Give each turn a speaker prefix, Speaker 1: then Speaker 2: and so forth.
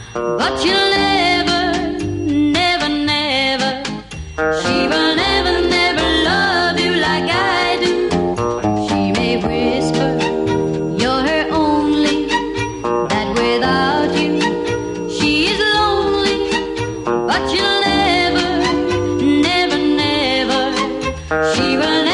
Speaker 1: but she'll never, never, never, she will never, never love you like I do. She may whisper, you're her only, that without you, she is lonely, but she'll never, never, never, she will never.